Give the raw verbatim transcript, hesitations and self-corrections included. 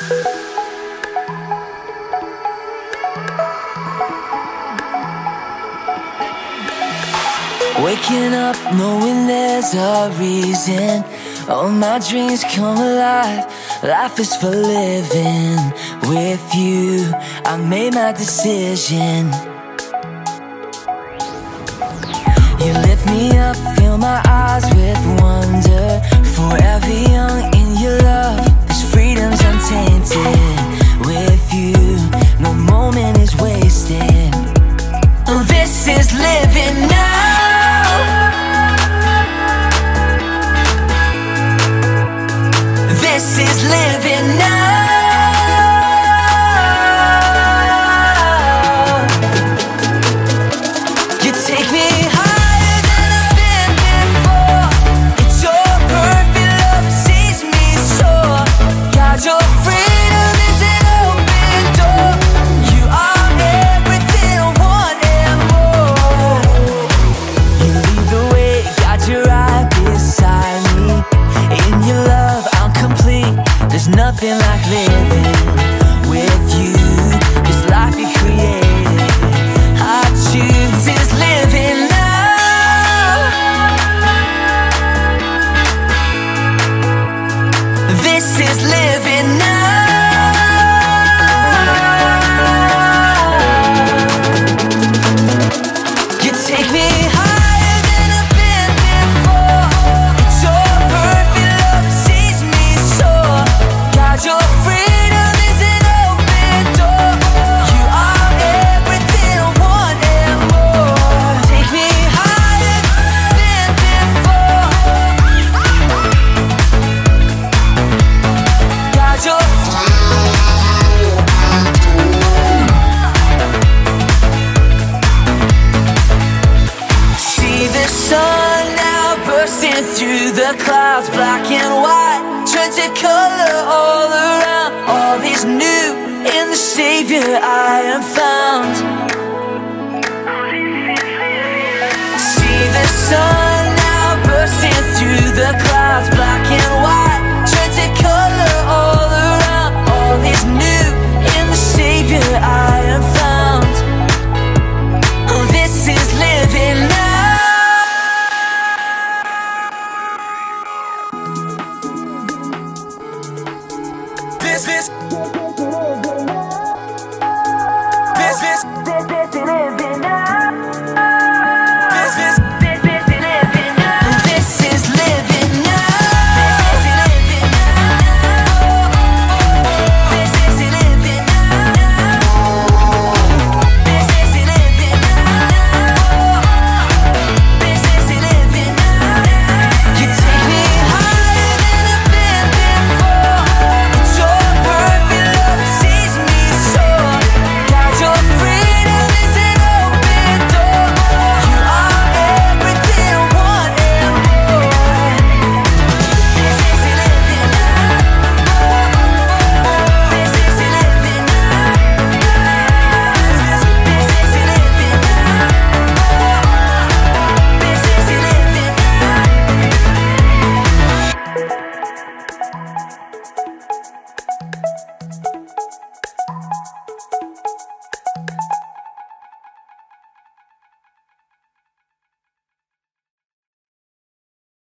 Waking up knowing there's a reason. All my dreams come alive. Life is for living. With you, I made my decision. You lift me up, fill my eyes with wonder. Forever young in your love, this freedom's untainted. With you, no moment is wasted. This is living now. This is living now. You take me higher than I've been before. It's your perfect love that sees me soar. God, your freedom is an open door. You are everything I want and more. You lead the way, got your right beside me. In your love I'm complete. There's nothing like living with you. This life you created, I choose is living now. This is living now. You take me higher than I've been before. It's your perfect love that sees me soar. God, your freedom is an open door. You are everything I want and more. Take me higher than before. God, your see the sun now bursting through the clouds, black and white, turns to color all around. All is new in the Savior I am found. See the sun now bursting through the clouds, black and white, turns to color all around. All is new in the Savior I am found. This is living now. This is